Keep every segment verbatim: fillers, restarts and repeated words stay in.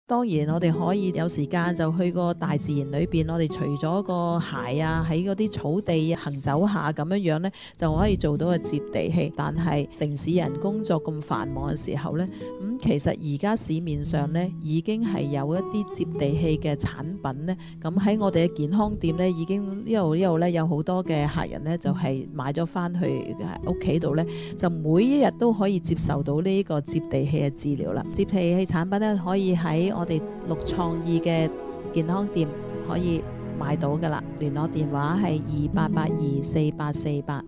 當然我哋可以有時間就去個大自然裏邊，我哋除咗個鞋啊，喺嗰啲草地行走下咁樣樣呢，就可以做到個接地氣。但係城市人工作咁繁忙嘅時候呢，咁、嗯、其實而家市面上呢已經係有一啲接地氣嘅產品呢。咁喺我哋嘅健康店呢，已經呢度呢度呢有好多嘅客人呢，就係、是、買咗翻去屋企度呢，就每一日都可以接受到呢個接地氣嘅治療啦。接地氣產品呢，可以喺我哋綠創意嘅健康店可以買到噶啦，聯絡電話係二八八二四八四八。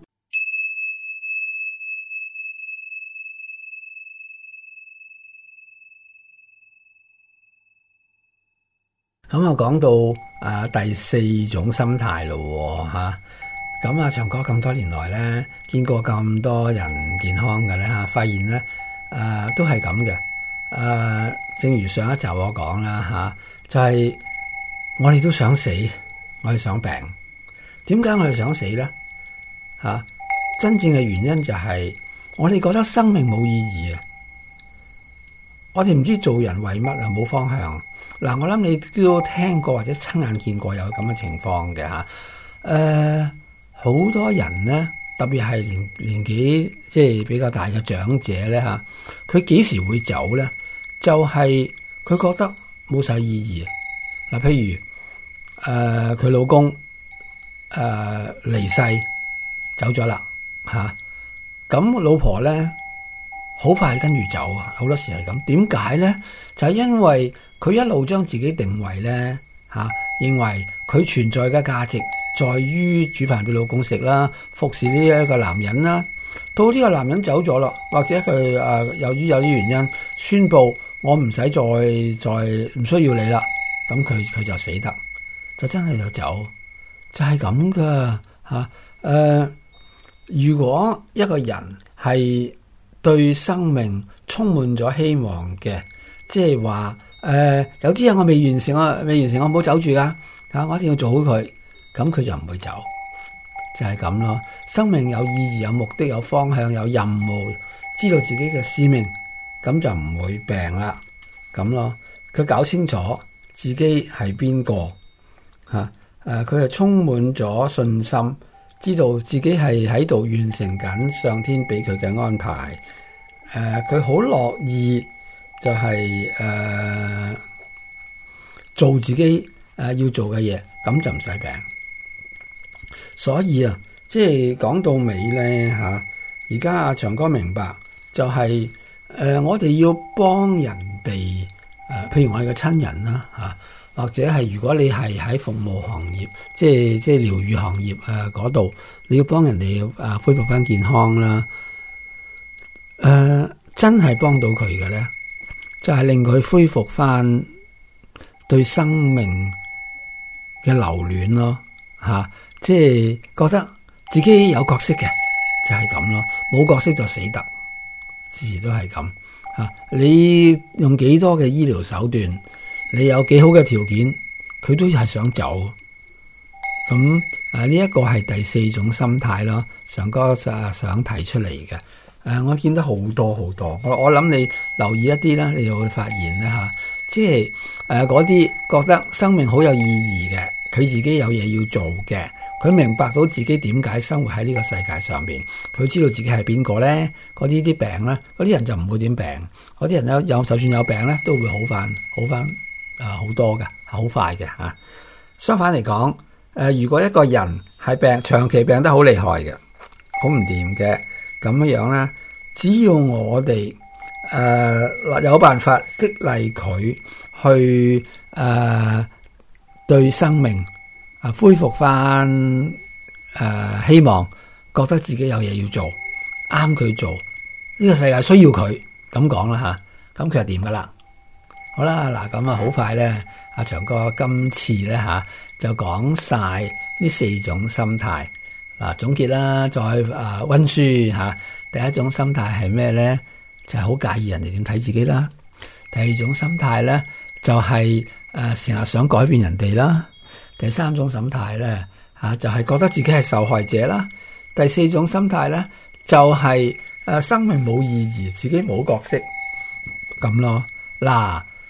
咁啊，講到啊第四種心態咯吓，咁啊長哥咁多年來咧，見過咁多人唔健康嘅咧吓，發現咧誒、啊、都係咁嘅。誒、啊，正如上一集我講啦吓，就係、是、我哋都想死，我哋想病。點解我哋想死咧？吓、啊，真正嘅原因就係我哋覺得生命冇意義啊！我哋唔知做人為乜啊，冇方向。嗱，我諗你都聽過或者親眼見過有咁嘅情況嘅吓。誒、呃，好多人咧，特別係年年紀即係比較大嘅長者咧吓，佢幾時會走咧？就係、是、佢覺得冇晒意義。嗱，譬如誒佢、呃、老公誒離、呃、世走咗啦吓，咁老婆咧好快跟住走啊，好多時係咁。點解咧？就係、是、因為佢一路將自己定位咧吓、啊，認為佢存在嘅價值在於煮飯俾老公食啦，服侍呢一個男人啦。到呢個男人走咗啦，或者佢誒、呃、由於有啲原因宣布我唔使再再唔需要你啦，咁佢佢就死得，就真係就走，就係咁噶吓。誒，如果一個人係對生命充滿咗希望嘅，即係話誒有啲嘢我未完成，我未完成，我唔好走住噶吓，我一定要做好佢，咁佢就唔會走。就係咁咯，生命有意義、有目的、有方向、有任務，知道自己嘅使命，咁就唔會病啦。咁咯，佢搞清楚自己係邊個吓，誒，佢係充滿咗信心，知道自己係喺度完成緊上天俾佢嘅安排。誒、呃，佢好樂意就係、是、誒、呃、做自己誒、呃、要做嘅嘢，咁就唔使病。所以啊，即係講到尾咧吓，而家阿長哥明白就係、是、誒、呃，我哋要幫人哋誒、呃，譬如我哋嘅親人啦吓、啊，或者係如果你係喺服務行業，即係即係療癒行業誒嗰度，你要幫人哋誒恢復翻健康啦。誒、呃，真係幫到佢嘅咧，就係、是、令佢恢復翻對生命嘅留戀咯吓。啊即係覺得自己有角色嘅，就係咁咯。冇角色就死得，時時都係咁吓。你用幾多嘅醫療手段，你有幾好嘅條件，佢都係想走。咁啊，呢一個係第四種心態咯。常哥想想提出嚟嘅。誒、啊，我見得好多好多。我我諗你留意一啲啦，你就會發現咧吓，即係誒嗰啲覺得生命好有意義嘅，佢自己有嘢要做嘅。佢明白到自己點解生活喺呢個世界上邊，佢知道自己係邊個咧，嗰啲啲病咧，嗰啲人就唔會點病，嗰啲人有有就算有病咧，都會好翻，好翻啊好多嘅，好快嘅吓。相反嚟講，誒、呃、如果一個人係病長期病得好厲害嘅，好唔掂嘅咁樣樣咧，只要我哋誒嗱有辦法激勵佢去誒、呃、對生命。啊！恢復翻誒希望，覺得自己有嘢要做，啱佢做，呢個世界需要佢咁講啦吓，咁佢就掂噶啦。好啦，嗱咁啊，好快咧，阿長哥今次咧吓就講晒呢四種心態。嗱，總結啦，再啊溫書吓，第一種心態係咩咧？就係好介意人哋點睇自己啦。第二種心態咧就係誒成日想改變人哋啦。第三種心態咧，吓就係覺得自己係受害者啦。第四種心態咧，就係誒生命冇意義，自己冇角色咁咯。嗱，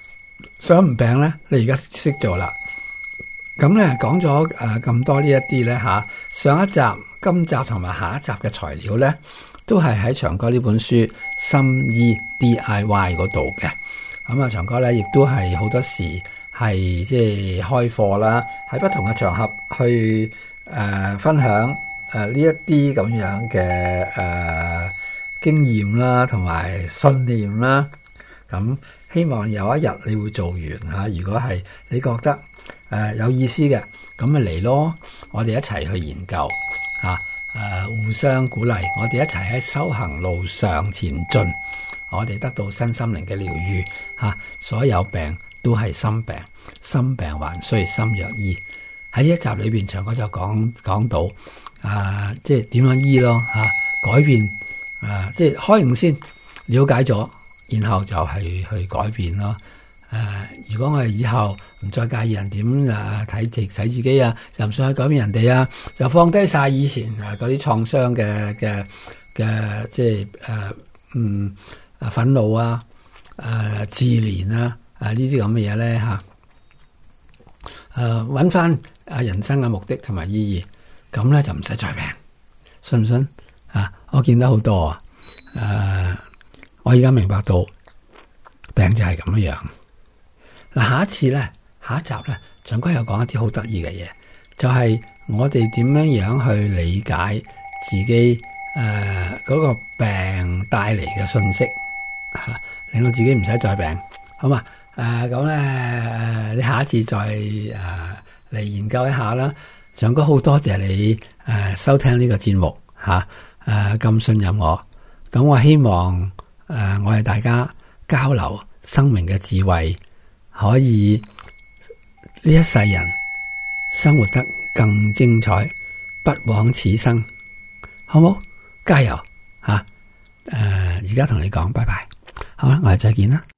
想唔病咧，你而家識做啦。咁咧講咗誒咁多呢一啲咧吓，上一集、今集同埋下一集嘅材料咧，都係喺長哥呢本書《心醫 D I Y》嗰度嘅。咁啊，長哥咧亦都係好多時係即係開課啦，喺不同嘅場合去誒、呃、分享誒呢一啲咁樣嘅誒、呃、經驗啦，同埋信念啦。咁希望有一日你會做完吓。如果係你覺得誒、呃、有意思嘅，咁咪嚟咯，我哋一齊去研究吓，誒、呃、互相鼓勵，我哋一齊喺修行路上前進，我哋得到身心靈嘅療愈吓。所有病都係心病，心病還需心藥醫。喺呢一集裏邊，長哥就講講到啊，即係點樣醫咯吓、啊，改變啊，即係開悟先了解咗，然後就係去改變咯。誒、啊，如果我哋以後唔再介意人點誒睇自睇自己啊，又唔想去改變人哋啊，就放低晒以前誒嗰啲創傷嘅嘅嘅，即係誒、啊、嗯啊憤怒啊，誒、啊、自憐啊，誒呢啲咁嘅嘢咧吓，誒揾翻啊人生嘅目的同埋意義，咁咧就唔使再病，信唔信啊？我見得好多啊，誒、啊，我而家明白到病就係咁樣樣。嗱，下一次咧，下一集咧，長哥又講一啲好得意嘅嘢，就係、是、我哋點樣樣去理解自己誒嗰、呃那個病帶嚟嘅信息，啊、令到自己唔使再病，好嘛？誒咁咧，你下一次再誒嚟、呃、研究一下啦。長哥好多謝你誒、呃、收聽呢個節目吓，誒咁信任我，咁我希望誒、呃、我哋大家交流生命嘅智慧。可以呢一世人生活得更精彩，不枉此生，好冇？加油吓！誒、呃，而家同你講，拜拜，好啦，我哋再見啦。